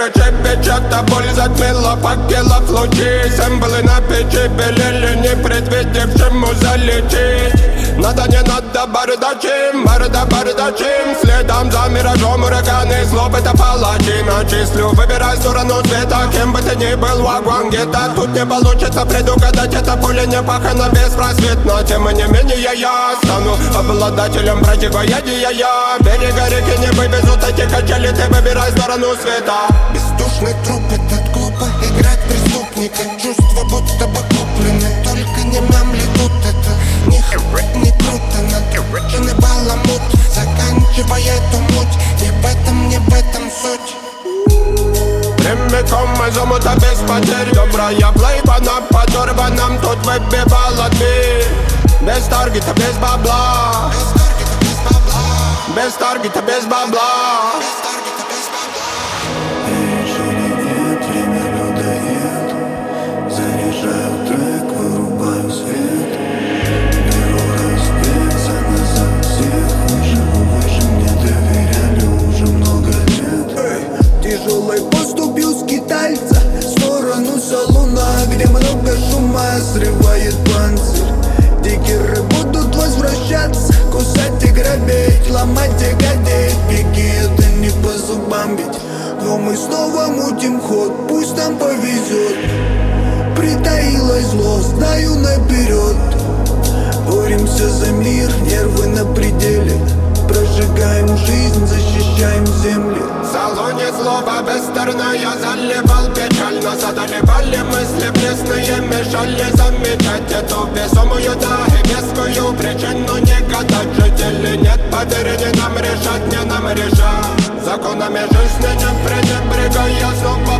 горячей печата, боль затмила факелов лучи. Символы на печи белели, не предвидевшему залететь. Надо, не надо, бардачим, бардачим. Следом за миражом ураганы, злоб это палачи. Начислю, выбирай сторону света, кем бы ты ни был, вагон где-то. Тут не получится предугадать, это поле не пахано беспросветно. Тем не менее я стану обладателем противоядия. Берега реки не вывезут эти качели, ты выбирай сторону света. Бездушный труп, этот глупо играть преступника. Чувства будто бы куплены, только не мямли тут. Это не круто, накрученный баламут, заканчивая эту муть. Не в этом суть. Прямиком из омута без потерь. Добрая плейба на подорванном тут выбивала дверь. Без таргета, без бабла. Без таргета, без бабла. Вечеринет, время людоед. Заряжаю трек, вырубаю свет. Беру раздеться назад всех. Выше мне доверяли уже много лет. Тяжелой поступил скитальца в сторону салуна, где много шума срывает панцирь. Дикеры будут возвращаться, кусать и грабить, ломать и гадеть. Беги, это не по зубам ведь. Но мы снова мутим ход, пусть нам повезет. Притаилось зло, знаю наперед. Боремся за мир, нервы на пределе. Прожигаем жизнь, защищаем земли. В салоне злоба бестерная заливал печаль. Нас одолевали мысли пресные, мешали замечать эту весомую, да и вескую причину не гадать. Жители нет, поверь, не нам решать, не нам решать. Законами жизни не пренебрегая, снова